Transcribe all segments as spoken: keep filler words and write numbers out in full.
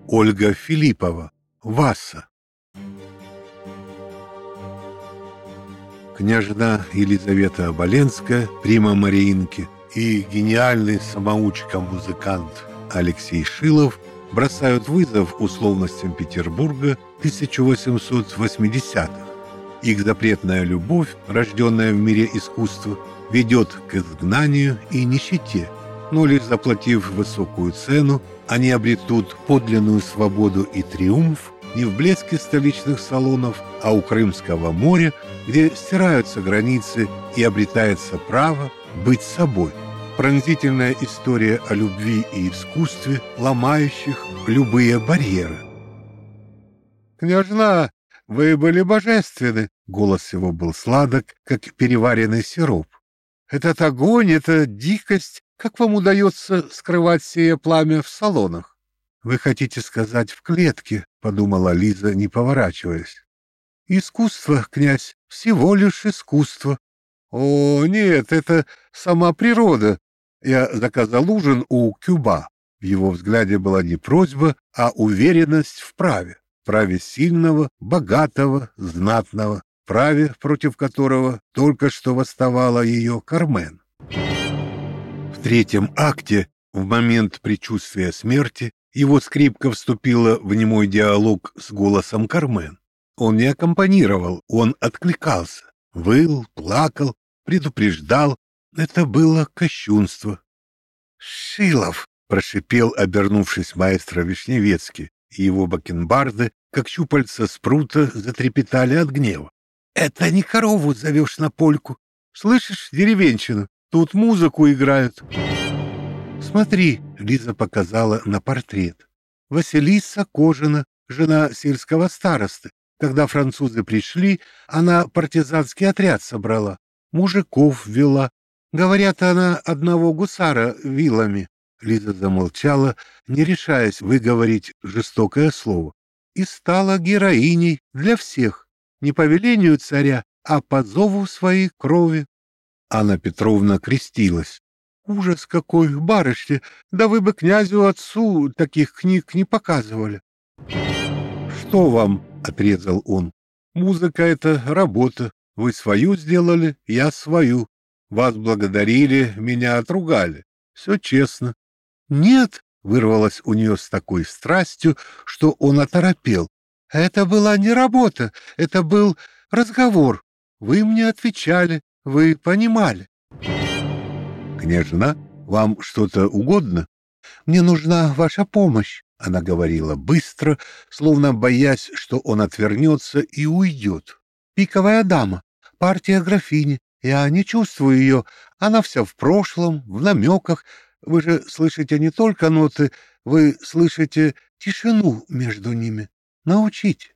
Ольга Филиппова. Васса. Княжна Елизавета Оболенская, прима Мариинки, и гениальный самоучка-музыкант Алексей Шилов бросают вызов условностям Петербурга тысяча восемьсот восьмидесятых. Их запретная любовь, рожденная в мире искусства, ведет к изгнанию и нищете, но лишь заплатив высокую цену, они обретут подлинную свободу и триумф не в блеске столичных салонов, а у Крымского моря, где стираются границы и обретается право быть собой. Пронзительная история о любви и искусстве, ломающих любые барьеры. «Княжна, вы были божественны!» Голос его был сладок, как переваренный сироп. «Этот огонь, эта дикость, как вам удается скрывать сие пламя в салонах?» «Вы хотите сказать в клетке», — подумала Лиза, не поворачиваясь. «Искусство, князь, всего лишь искусство». «О, нет, это сама природа. Я заказал ужин у Кюба». В его взгляде была не просьба, а уверенность в праве. Праве сильного, богатого, знатного. Праве, против которого только что восставала ее Кармен. В третьем акте, в момент предчувствия смерти, его скрипка вступила в немой диалог с голосом Кармен. Он не аккомпанировал, он откликался. Выл, плакал, предупреждал. Это было кощунство. «Шилов!» — прошипел, обернувшись маэстро Вишневецкий, и его бакенбарды, как щупальца спрута, затрепетали от гнева. «Это не корову зовешь на польку. Слышишь, деревенщина, тут музыку играют». «Смотри», — Лиза показала на портрет. «Василиса Кожина, жена сельского старосты. Когда французы пришли, она партизанский отряд собрала, мужиков вела. Говорят, она одного гусара вилами». Лиза замолчала, не решаясь выговорить жестокое слово. «И стала героиней для всех. Не по велению царя, а по зову своей крови». Анна Петровна крестилась. «Ужас какой, барышня! Да вы бы князю-отцу таких книг не показывали». «Что вам?» — отрезал он. «Музыка — это работа. Вы свою сделали, я свою. Вас благодарили, меня отругали. Все честно». «Нет!» — вырвалось у нее с такой страстью, что он оторопел. «Это была не работа, это был разговор. Вы мне отвечали, вы понимали». «Княжна, вам что-то угодно?» «Мне нужна ваша помощь», — она говорила быстро, словно боясь, что он отвернется и уйдет. «Пиковая дама, партия графини. Я не чувствую ее, она вся в прошлом, в намеках. Вы же слышите не только ноты, вы слышите тишину между ними. Научите».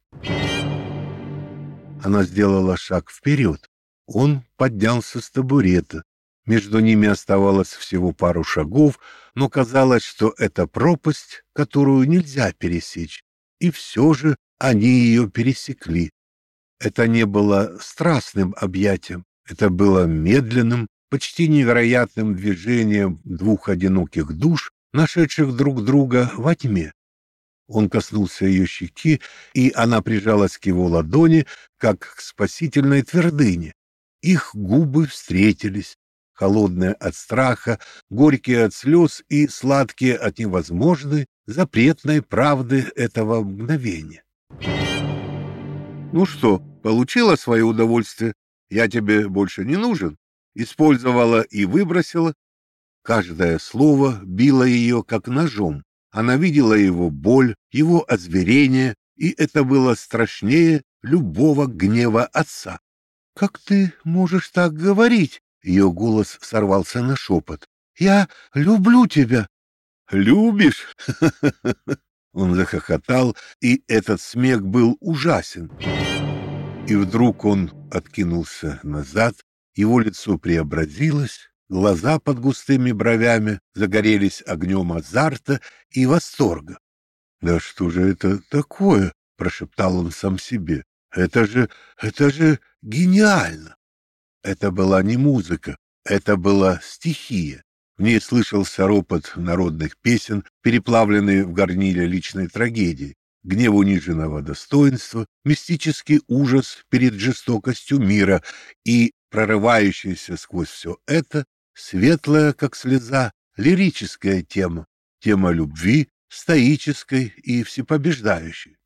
Она сделала шаг вперед. Он поднялся с табурета. Между ними оставалось всего пару шагов, но казалось, что это пропасть, которую нельзя пересечь. И все же они ее пересекли. Это не было страстным объятием, это было медленным, почти невероятным движением двух одиноких душ, нашедших друг друга во тьме. Он коснулся ее щеки, и она прижалась к его ладони, как к спасительной твердыне. Их губы встретились, холодные от страха, горькие от слез и сладкие от невозможной, запретной правды этого мгновения. «Ну что, получила свое удовольствие? Я тебе больше не нужен? Использовала и выбросила?» Каждое слово било ее, как ножом. Она видела его боль, его озверение, и это было страшнее любого гнева отца. «Как ты можешь так говорить?» Ее голос сорвался на шепот. «Я люблю тебя». «Любишь?» Он захохотал, и этот смех был ужасен. И вдруг он откинулся назад, его лицо преобразилось, глаза под густыми бровями загорелись огнем азарта и восторга. «Да что же это такое?» — прошептал он сам себе. «Это же, это же гениально!» Это была не музыка, это была стихия. В ней слышался ропот народных песен, переплавленный в горниле личной трагедии, гнев униженного достоинства, мистический ужас перед жестокостью мира и прорывающаяся сквозь все это светлая, как слеза, лирическая тема, тема любви, стоической и всепобеждающей.